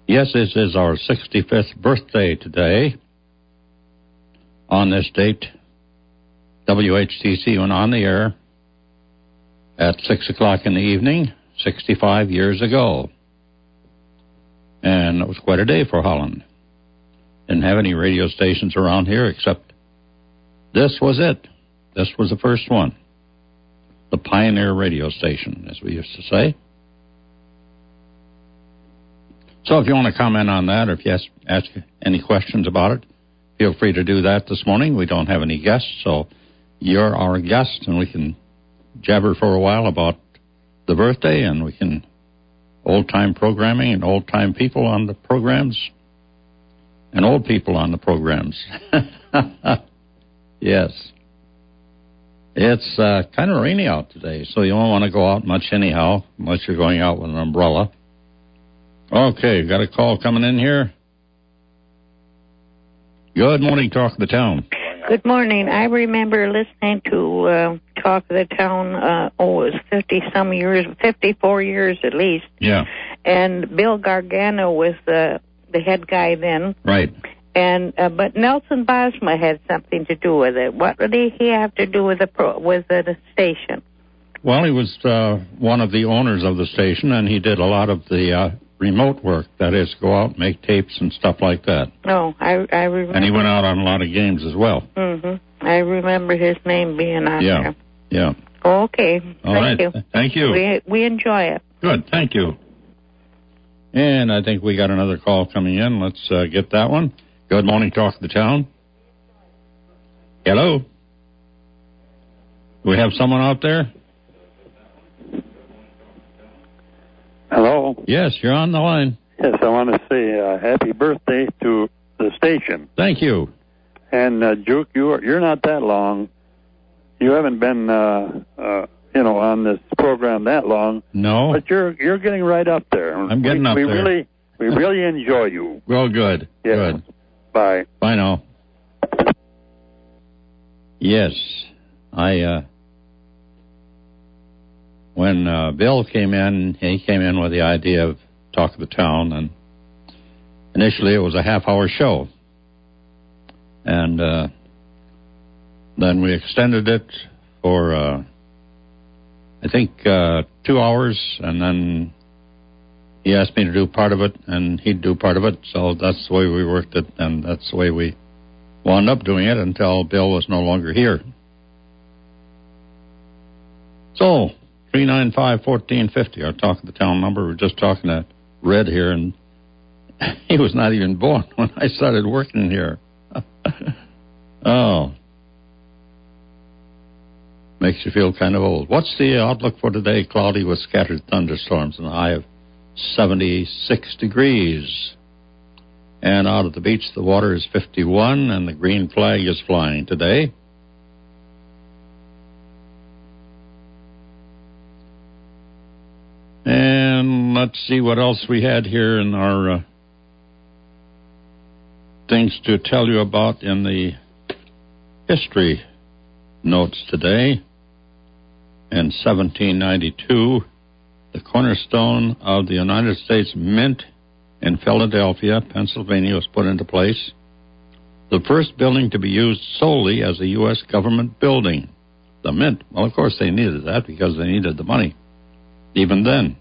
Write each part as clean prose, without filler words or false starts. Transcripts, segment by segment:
Yes, this is our 65th birthday today. On this date, WHTC went on the air at 6 o'clock in the evening, 65 years ago. And it was quite a day for Holland. Didn't have any radio stations around here except this was it. This was the first one. The pioneer radio station, as we used to say. So if you want to comment on that, or if you ask any questions about it, feel free to do that this morning. We don't have any guests, so you're our guest, and we can jabber for a while about the birthday, and we can old-time programming and old-time people on the programs and old people on the programs. Yes. It's kind of rainy out today, so you won't want to go out much anyhow, unless you're going out with an umbrella. Okay, got a call coming in here. Good morning, Talk of the Town. Good morning. I remember listening to Talk of the Town, it was 50-some years, 54 years at least. Yeah. And Bill Gargano was the head guy then. Right. And but Nelson Bosma had something to do with it. What did he have to do with the station? Well, he was one of the owners of the station, and he did a lot of the remote work. That is, go out and make tapes and stuff like that. Oh, I remember. And he went out on a lot of games as well. Mm-hmm. I remember his name being on there. Yeah. Okay. Thank you. Thank you. We enjoy it. Good. Thank you. And I think we got another call coming in. Let's get that one. Good morning, Talk of the Town. Hello? Do we have someone out there? Hello? Yes, you're on the line. Yes, I want to say happy birthday to the station. Thank you. And, Juke, you're not that long. You haven't been, on this program that long. No. But you're getting right up there. I'm getting up there. We really enjoy you. Well, good. Yeah. Good. Bye. Bye now. Yes, when Bill came in, he came in with the idea of Talk of the Town, and initially it was a half-hour show. And then we extended it for, I think, 2 hours, and then he asked me to do part of it, and he'd do part of it, so that's the way we worked it, and that's the way we wound up doing it until Bill was no longer here. So, 395-1450, our Talk of the Town number. We're just talking to Red here, and he was not even born when I started working here. Oh. Makes you feel kind of old. What's the outlook for today? Cloudy with scattered thunderstorms and a high of 76 degrees. And out at the beach, the water is 51, and the green flag is flying today. And let's see what else we had here in our things to tell you about in the history notes today. In 1792, the cornerstone of the United States Mint in Philadelphia, Pennsylvania, was put into place. The first building to be used solely as a U.S. government building. The Mint. Well, of course, they needed that because they needed the money, even then.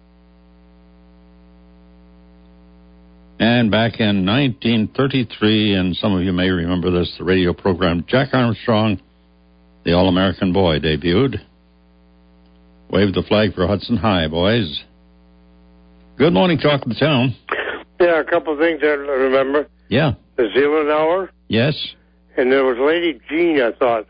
And back in 1933, and some of you may remember this, the radio program Jack Armstrong, the All-American Boy, debuted. Wave the flag for Hudson High, boys. Good morning, Talk of the Town. Yeah, a couple of things I remember. Yeah. The Zealand Hour. Yes. And there was Lady Jean, I thought.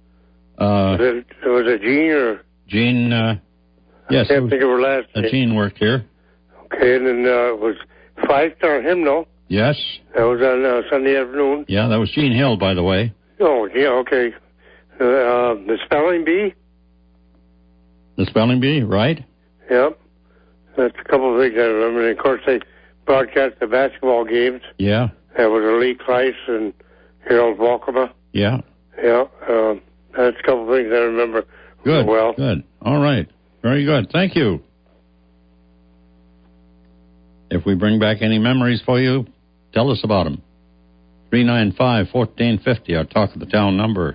Was it Jean or? Jean, yes. I can't think of her last name. Jean worked here. Okay, and then it was Five-Star Hymnal. Yes. That was on Sunday afternoon. Yeah, that was Jean Hill, by the way. Oh, yeah, okay. The Spelling Bee. The Spelling Bee, right? Yep. That's a couple of things I remember. And, of course, they broadcast the basketball games. Yeah. That was Lee Kleiss and Harold Walkema. Yeah. Yeah. That's a couple of things I remember. Good. Well. Good. All right. Very good. Thank you. If we bring back any memories for you, tell us about them. 395-1450, our Talk of the Town number.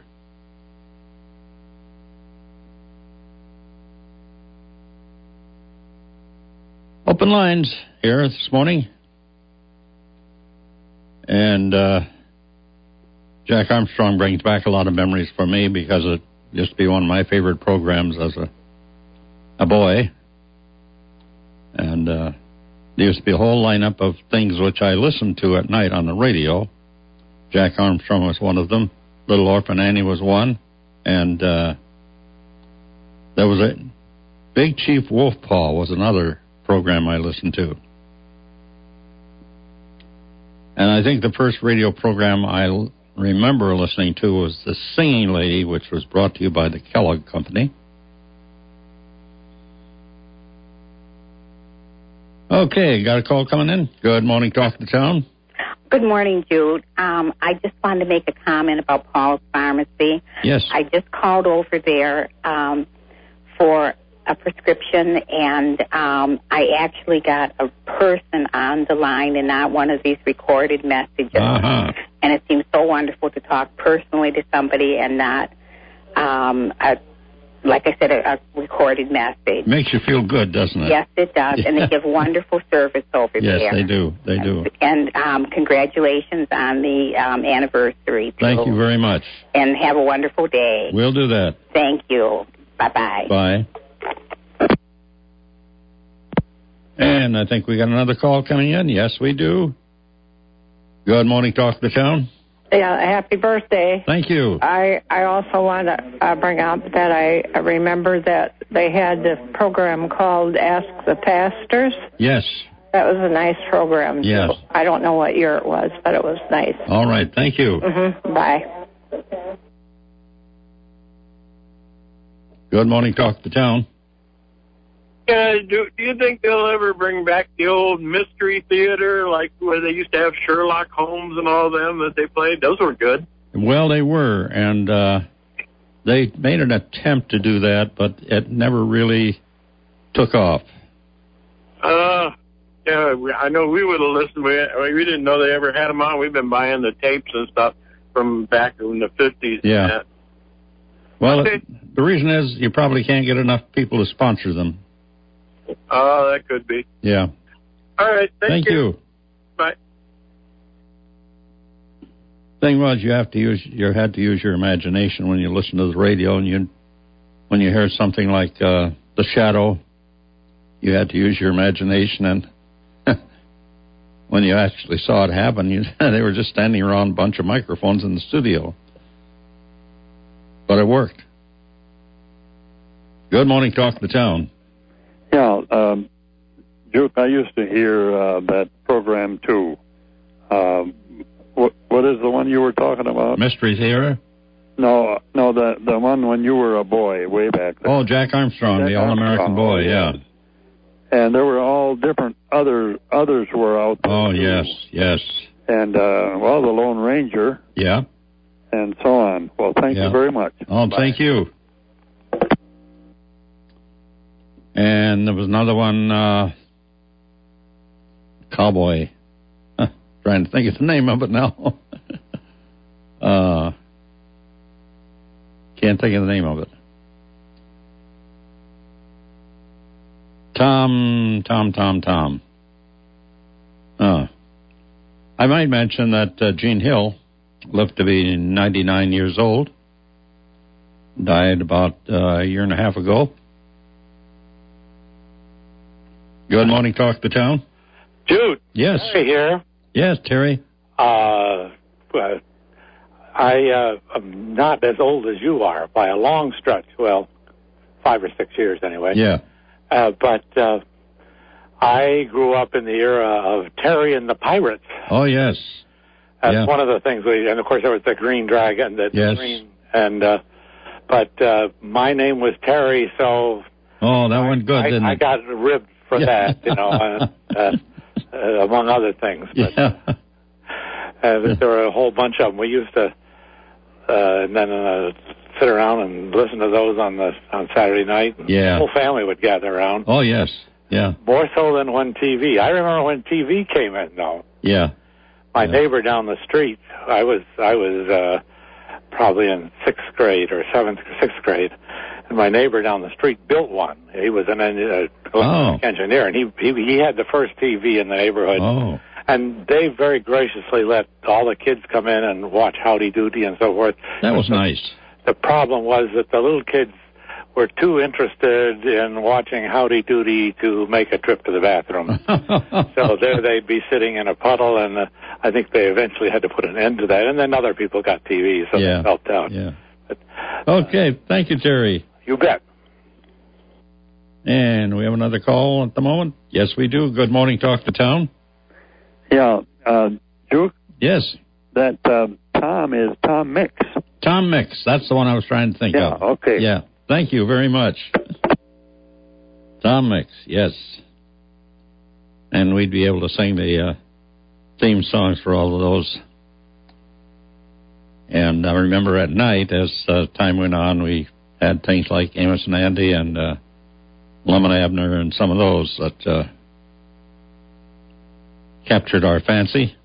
Open lines here this morning. And Jack Armstrong brings back a lot of memories for me because it used to be one of my favorite programs as a boy. And there used to be a whole lineup of things which I listened to at night on the radio. Jack Armstrong was one of them. Little Orphan Annie was one. And there was a Big Chief Wolfpaw was another program I listened to. And I think the first radio program I remember listening to was The Singing Lady, which was brought to you by the Kellogg Company. Okay, got a call coming in. Good morning, Talk of the Town. Good morning, Jude. I just wanted to make a comment about Paul's Pharmacy. Yes. I just called over there for a prescription, and I actually got a person on the line and not one of these recorded messages. Uh-huh. And it seems so wonderful to talk personally to somebody and not, like I said, a recorded message. Makes you feel good, doesn't it? Yes, it does. And they give wonderful service over there. Yes, they do. They do. And congratulations on the anniversary, too. Thank you very much. And have a wonderful day. We'll do that. Thank you. Bye-bye. Bye. And I think we got another call coming in. Yes, we do. Good morning, Talk of the Town. Yeah, happy birthday. Thank you. I also want to bring up that I remember that they had the program called Ask the Pastors. Yes. That was a nice program. Yes. Too. I don't know what year it was, but it was nice. All right. Thank you. Mm-hmm. Bye. Good morning, Talk of the Town. Do you think they'll ever bring back the old Mystery Theater, like where they used to have Sherlock Holmes and all them that they played? Those were good. Well, they were, and they made an attempt to do that, but it never really took off. Yeah, I know we would have listened. We didn't know they ever had them on. We've been buying the tapes and stuff from back in the 50s. Yeah. Well, okay. The reason is you probably can't get enough people to sponsor them. Oh, that could be. Yeah. All right. Thank you. Bye. Thing was, you had to use your imagination when you listen to the radio, and when you hear something like The Shadow, you had to use your imagination, and when you actually saw it happen, they were just standing around a bunch of microphones in the studio. But it worked. Good morning, Talk of the Town. Yeah, Duke, I used to hear that program, too. What is the one you were talking about? Mystery Theater? No, the one when you were a boy, way back then. Oh, Jack Armstrong, the All-American Boy, yeah. And there were all different others were out there. Oh, too. yes. And, the Lone Ranger. Yeah. And so on. Well, thank you very much. Oh, Bye. Thank you. And there was another one, Cowboy. Trying to think of the name of it now. Can't think of the name of it. Tom. I might mention that Gene Hill lived to be 99 years old. Died about a year and a half ago. Good morning, Talk the Town. Jude. Yes. Terry here. Yes, Terry. I am not as old as you are by a long stretch. Well, 5 or 6 years anyway. Yeah. But I grew up in the era of Terry and the Pirates. Oh, yes. That's one of the things and of course there was the Green Dragon. But my name was Terry, so. Oh, that went good, didn't it? I got ribbed for that, among other things. But, there were a whole bunch of them. We used to, and then sit around and listen to those on Saturday night. And the whole family would gather around. Oh, yes. Yeah. More so than when TV. I remember when TV came in, though. Yeah. My neighbor down the street, I was probably in 6th grade or 7th or 6th grade, and my neighbor down the street built one. He was an electronic engineer, and he had the first TV in the neighborhood. Oh. And they very graciously let all the kids come in and watch Howdy Doody and so forth. That was nice. The problem was that the little kids were too interested in watching Howdy Doody to make a trip to the bathroom. So there they'd be sitting in a puddle, and I think they eventually had to put an end to that. And then other people got TV, so they helped out. Yeah. But, okay, thank you, Terry. You bet. And we have another call at the moment? Yes, we do. Good morning, Talk to Town. Yeah, Duke? Yes. That Tom is Tom Mix. Tom Mix, that's the one I was trying to think of. Yeah, okay. Yeah, thank you very much. Tom Mix, yes. And we'd be able to sing the theme songs for all of those. And I remember at night, as time went on, we had things like Amos and Andy and Lemon Abner and some of those that captured our fancy.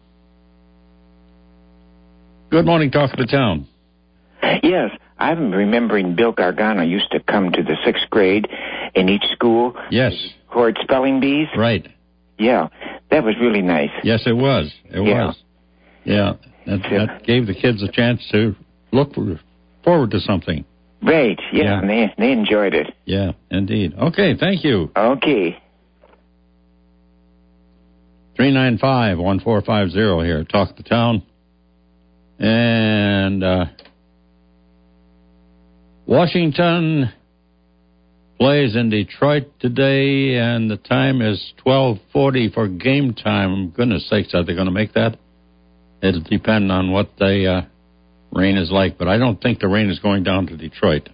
Good morning, Talk to Town. Yes, I'm remembering Bill Gargano used to come to the 6th grade in each school. Yes. Record spelling bees. Right. Yeah, that was really nice. Yes, it was. It was. Yeah, that gave the kids a chance to look forward to something. Right, yeah. And they enjoyed it. Yeah, indeed. Okay, thank you. Okay. 395-1450 here, Talk to Town. And Washington plays in Detroit today, and the time is 12:40 for game time. Goodness sakes, are they going to make that? It'll depend on what the rain is like, but I don't think the rain is going down to Detroit.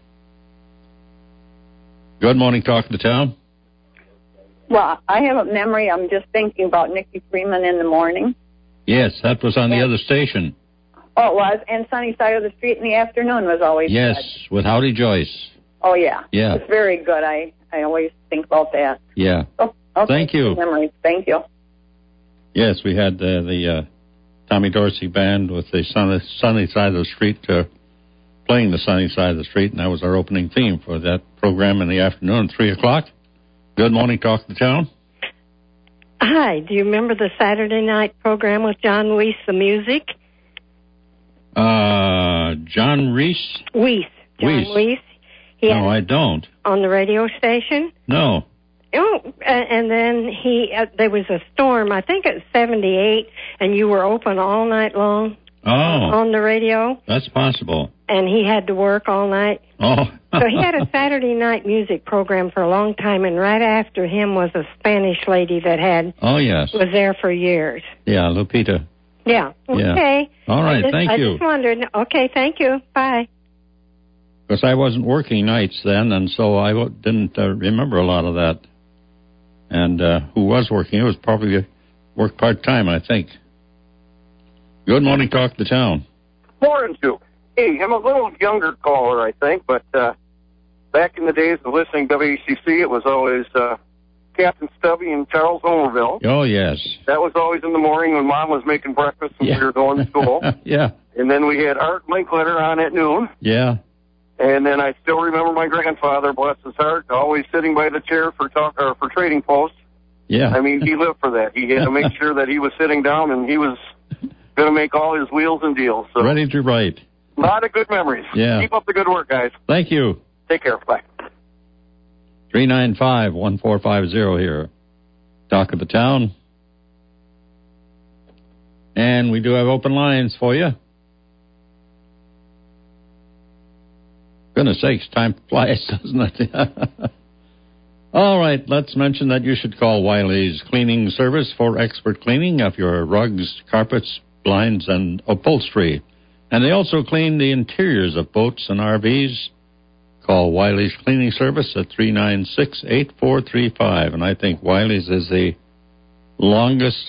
Good morning, Talk to Town. Well, I have a memory. I'm just thinking about Nikki Freeman in the morning. Yes, that was on the other station. Oh, it was. And Sunny Side of the Street in the afternoon was always Yes, good. with Howdy Joyce. Oh, yeah. Yeah. It's very good. I always think about that. Yeah. Oh, okay. Thank you. Memories. Thank you. Yes, we had the Tommy Dorsey Band with the Sunny Side of the Street playing the Sunny Side of the Street, and that was our opening theme for that program in the afternoon, 3 o'clock. Good morning, Talk to Town. Hi, do you remember the Saturday night program with John Weiss, the music? John Reese? Weiss. John Weiss. No, I don't. On the radio station? No. Oh, and then there was a storm, I think it was 78, and you were open all night long on the radio. That's possible. And he had to work all night. Oh. So he had a Saturday night music program for a long time, and right after him was a Spanish lady that was there for years. Yeah, Lupita. Yeah. Okay. Yeah. All right, thank you. I just wondered. Okay, thank you. Bye. Because I wasn't working nights then, and so I didn't remember a lot of that. And who was working? It was probably worked part-time, I think. Good morning, Talk to Town. Morning, Duke. Hey, I'm a little younger caller, I think, but back in the days of listening to WCC, it was always Captain Stubby and Charles Omerville. Oh, yes. That was always in the morning when Mom was making breakfast when we were going to school. Yeah. And then we had Art Linkletter on at noon. Yeah. And then I still remember my grandfather, bless his heart, always sitting by the chair for Trading Post. Yeah. I mean, he lived for that. He had to make sure that he was sitting down and he was going to make all his wheels and deals. So. Ready to write. A lot of good memories. Yeah. Keep up the good work, guys. Thank you. Take care. Bye. 395-1450 here. Talk of the Town. And we do have open lines for you. Goodness sakes, time flies, doesn't it? All right, let's mention that you should call Wiley's Cleaning Service for expert cleaning of your rugs, carpets, blinds, and upholstery. And they also clean the interiors of boats and RVs. Call Wiley's Cleaning Service at 396-8435. And I think Wiley's is the longest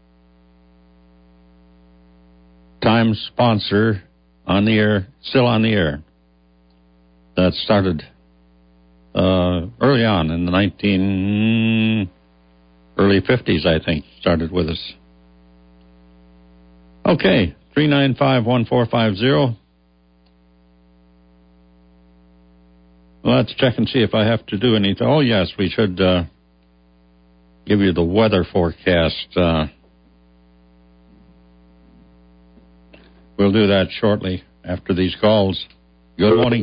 time sponsor on the air, still on the air. That started early on in the early 50s, I think, started with us. Okay, 395-1450. Let's check and see if I have to do anything. Oh, yes, we should give you the weather forecast. We'll do that shortly after these calls. Good morning.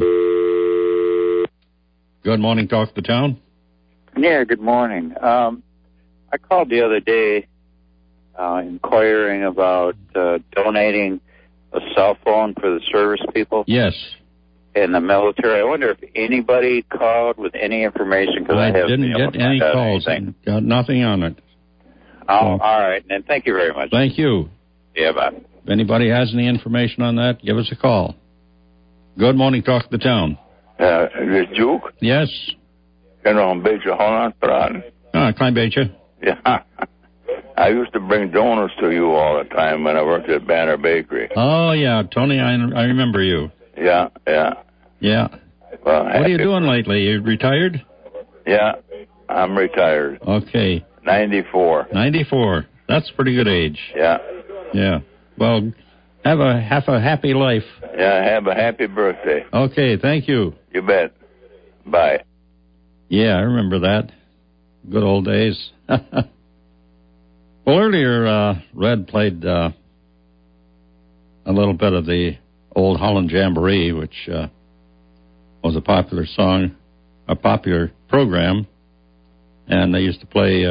Good morning, Talk to Town. Yeah, good morning. I called the other day inquiring about donating a cell phone for the service people. Yes. In the military. I wonder if anybody called with any information. Cause I didn't get any calls. Got nothing on it. Oh, all right. And thank you very much. Thank you. Yeah, bye. If anybody has any information on that, give us a call. Good morning, Talk to the Town. Is this Duke? Yes. Kan nog een beetje Hollands praten? Een klein beetje. Yeah. I used to bring donuts to you all the time when I worked at Banner Bakery. Oh, yeah. Tony, I remember you. Yeah. Yeah. Well, what are you doing lately? You retired? Yeah, I'm retired. Okay. 94. 94. That's a pretty good age. Yeah. Yeah. Well, have a happy life. Yeah, have a happy birthday. Okay, thank you. You bet. Bye. Yeah, I remember that. Good old days. Well, earlier, Red played a little bit of the Old Holland Jamboree, which was a popular song, a popular program, and they used to play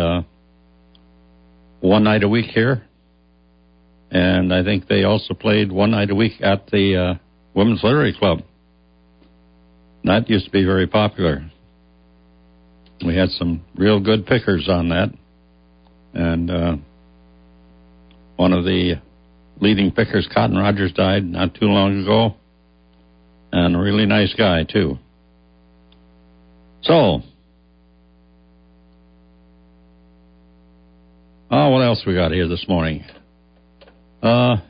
one night a week here, and I think they also played one night a week at the Women's Literary Club. That used to be very popular. We had some real good pickers on that, and one of the leading pickers, Cotton Rogers, died not too long ago, and a really nice guy, too. So, what else we got here this morning? When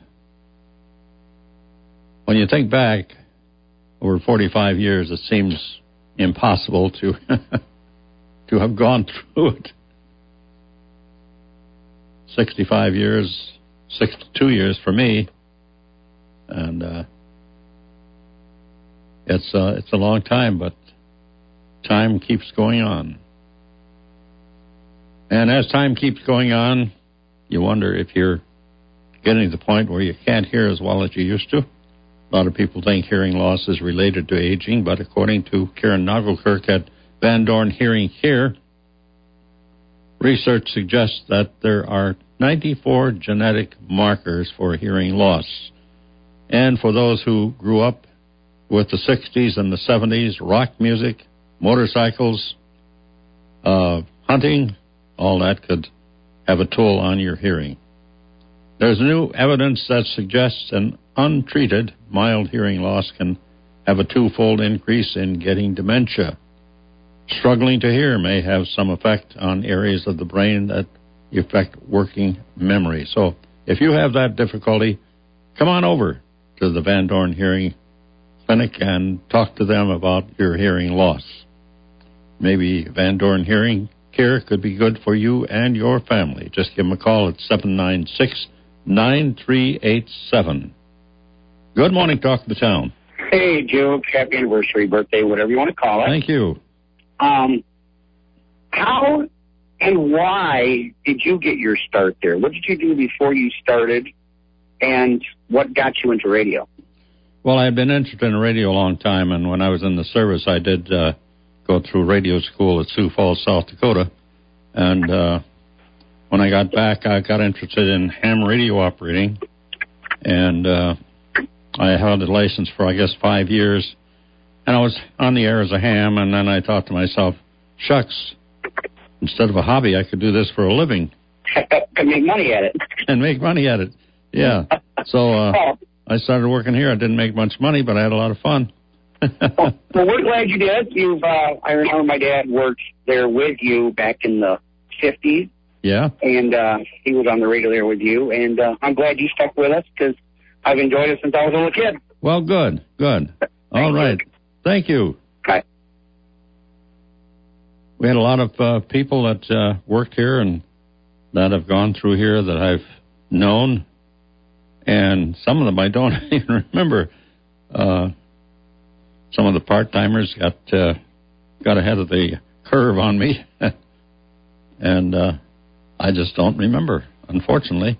you think back over 45 years, it seems impossible to to have gone through it. 65 years, 62 years for me, and it's a long time, but time keeps going on. And as time keeps going on, you wonder if you're getting to the point where you can't hear as well as you used to. A lot of people think hearing loss is related to aging, but according to Karen Nagelkirk at Van Dorn Hearing Care, research suggests that there are 94 genetic markers for hearing loss. And for those who grew up with the 60s and the 70s, rock music, motorcycles, hunting, all that could have a toll on your hearing. There's new evidence that suggests an untreated mild hearing loss can have a twofold increase in getting dementia. Struggling to hear may have some effect on areas of the brain that affect working memory. So if you have that difficulty, come on over to the Van Dorn Hearing Clinic and talk to them about your hearing loss. Maybe Van Dorn Hearing Care could be good for you and your family. Just give them a call at 796-9387. Good morning, Talk to the Town. Hey, Joe, happy anniversary, birthday, whatever you want to call it. Thank you. How and why did you get your start there? What did you do before you started, and what got you into radio? Well, I had been interested in radio a long time, and when I was in the service, I did go through radio school at Sioux Falls, South Dakota. And when I got back, I got interested in ham radio operating, and I held a license for, I guess, 5 years. And I was on the air as a ham, and then I thought to myself, shucks, instead of a hobby, I could do this for a living. And make money at it. And make money at it, yeah. So I started working here. I didn't make much money, but I had a lot of fun. Well, we're glad you did. I remember my dad worked there with you back in the 50s. Yeah. And he was on the radio there with you, and I'm glad you stuck with us because I've enjoyed it since I was a little kid. Well, good. All right. Thank you. Bye. we had a lot of people that worked here and that have gone through here that I've known, and some of them I don't even remember. Some of the part-timers got ahead of the curve on me, and I just don't remember, unfortunately.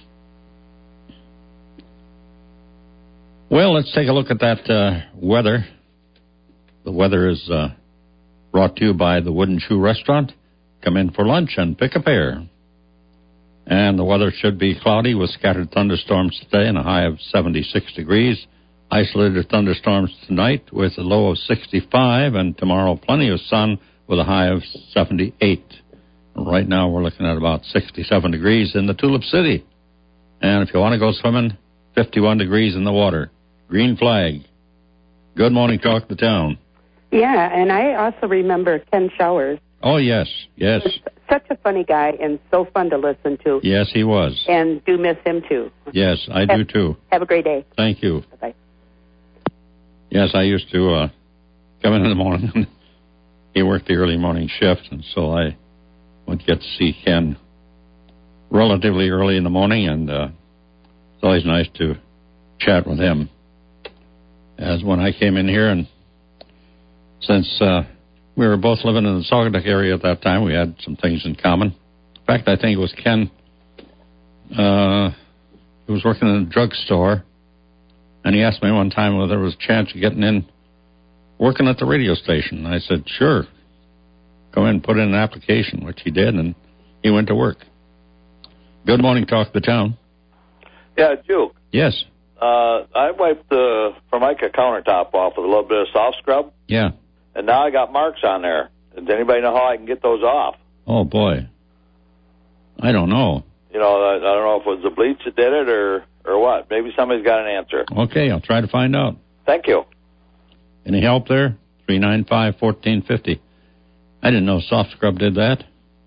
Well, let's take a look at that weather. The weather is brought to you by the Wooden Shoe Restaurant. Come in for lunch and pick a pair. And the weather should be cloudy with scattered thunderstorms today and a high of 76 degrees. Isolated thunderstorms tonight with a low of 65, and tomorrow plenty of sun with a high of 78. Right now we're looking at about 67 degrees in the Tulip City. And if you want to go swimming, 51 degrees in the water. Green flag. Good morning, Talk the Town. Yeah, and I also remember Ken Showers. Oh, yes. Such a funny guy and so fun to listen to. Yes, he was. And do miss him, too. Yes, I do, too. Have a great day. Thank you. Bye-bye. Yes, I used to come in the morning. He worked the early morning shift, and so I would get to see Ken relatively early in the morning, and it's always nice to chat with him. As when I came in here, and since we were both living in the Saugatuck area at that time, we had some things in common. In fact, I think it was Ken who was working in a drugstore, and he asked me one time whether there was a chance of getting in working at the radio station. I said, sure. Go in and put in an application, which he did, and he went to work. Good morning, Talk the Town. Yeah, Duke. Yes. I wiped the Formica countertop off with a little bit of soft scrub. Yeah. And now I got marks on there. Does anybody know how I can get those off? Oh, boy. I don't know. You know, I don't know if it was the bleach that did it or what. Maybe somebody's got an answer. Okay, I'll try to find out. Thank you. Any help there? 395-1450. I didn't know soft scrub did that.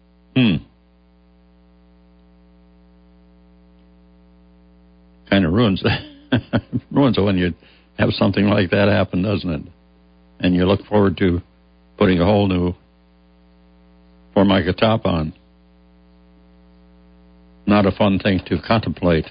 Kind of ruins ruins it when you have something like that happen, doesn't it? And you look forward to putting a whole new Formica top on. Not a fun thing to contemplate.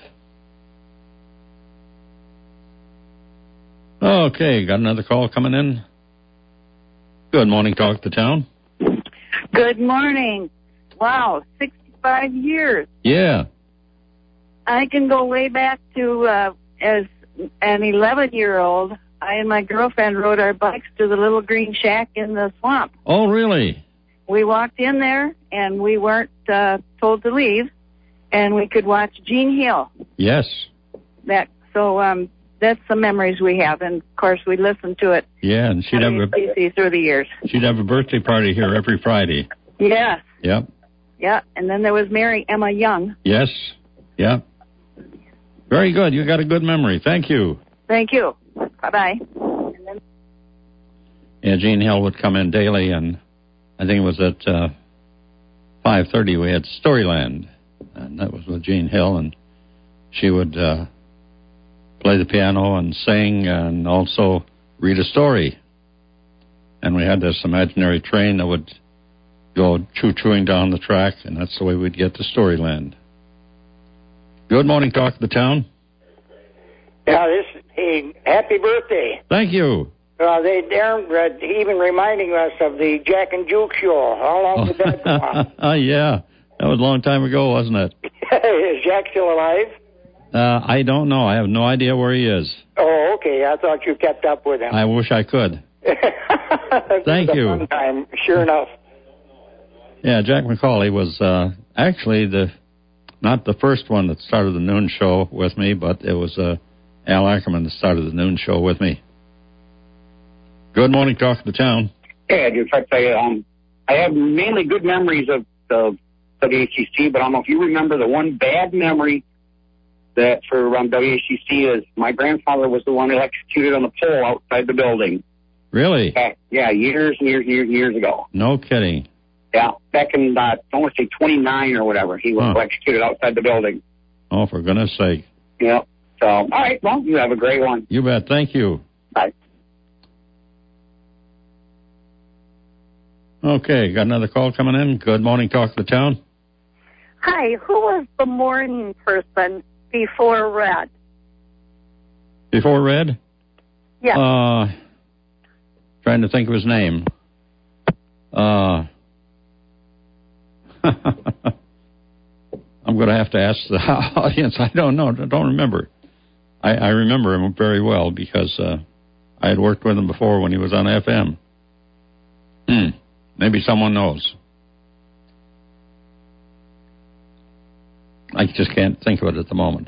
Okay, got another call coming in. Good morning, Talk the Town. Good morning. Wow, 65 years. Yeah. I can go way back to as an 11-year-old. I and my girlfriend rode our bikes to the little green shack in the swamp. Oh, really? We walked in there, and we weren't told to leave, and we could watch Gene Hill. Yes. That's the memories we have, and of course we listened to it. Yeah, and she'd have through the years. She'd have a birthday party here every Friday. Yes. Yep. Yeah, and then there was Mary Emma Young. Yes. Yeah. Very good. You got a good memory. Thank you. Thank you. Bye-bye. Yeah, Gene Hill would come in daily, and I think it was at 5:30 we had Storyland, and that was with Gene Hill, and she would play the piano and sing and also read a story. And we had this imaginary train that would go choo-chooing down the track, and that's the way we'd get to Storyland. Good morning, Talk the Town. Yeah, hey, happy birthday. Thank you. They're even reminding us of the Jack and Juke show. How long did that go on? Yeah, that was a long time ago, wasn't it? Is Jack still alive? I don't know. I have no idea where he is. Oh, okay. I thought you kept up with him. I wish I could. Thank you. Fun time, sure enough. Yeah, Jack McCauley was actually not the first one that started the noon show with me, but it was Al Ackerman that started the noon show with me. Good morning, Talk the Town. Hey, I just like to say, I have mainly good memories of WHCC, but I don't know if you remember the one bad memory that for WHCC is my grandfather was the one that executed on the pole outside the building. Really? Yeah, years ago. No kidding. Yeah, back in, I want to say 29 or whatever, he was executed outside the building. Oh, for goodness sake. Yeah. So, all right, well, you have a great one. You bet. Thank you. Bye. Okay, got another call coming in. Good morning, Talk to the Town. Hi, who was the morning person before Red? Before Red? Yeah. Trying to think of his name. I'm going to have to ask the audience. I don't know. I don't remember. I remember him very well because I had worked with him before when he was on FM. Maybe someone knows. I just can't think of it at the moment.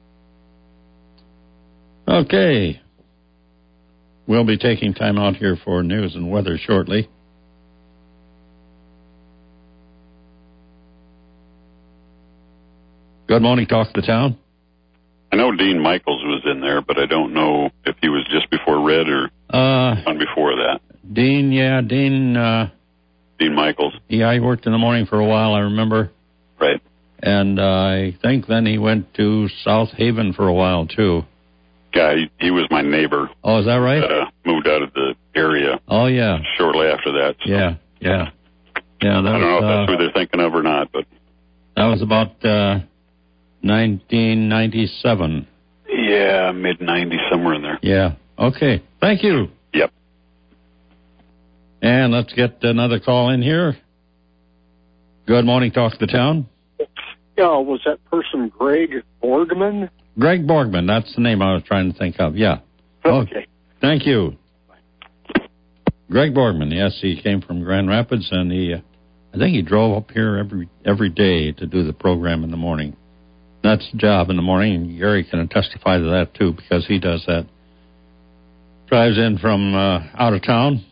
Okay. We'll be taking time out here for news and weather shortly. Good morning, Talk to the Town. I know Dean Michaels was in there, but I don't know if he was just before Red or on before that. Dean, yeah, Dean Michaels. Yeah, he worked in the morning for a while, I remember. Right. And I think then he went to South Haven for a while, too. Yeah, he was my neighbor. Oh, is that right? Moved out of the area. Oh, yeah. Shortly after that. So. Yeah. I don't know if that's who they're thinking of or not, but... That was about 1997. Yeah, mid-90s, somewhere in there. Yeah. Okay. Thank you. Yep. And let's get another call in here. Good morning, Talk to the Town. Yeah, was that person Greg Borgman? Greg Borgman, that's the name I was trying to think of, yeah. Okay. Thank you. Greg Borgman, yes, he came from Grand Rapids, and I think he drove up here every day to do the program in the morning. That's the job in the morning, and Gary can testify to that, too, because he does that. Drives in from out of town,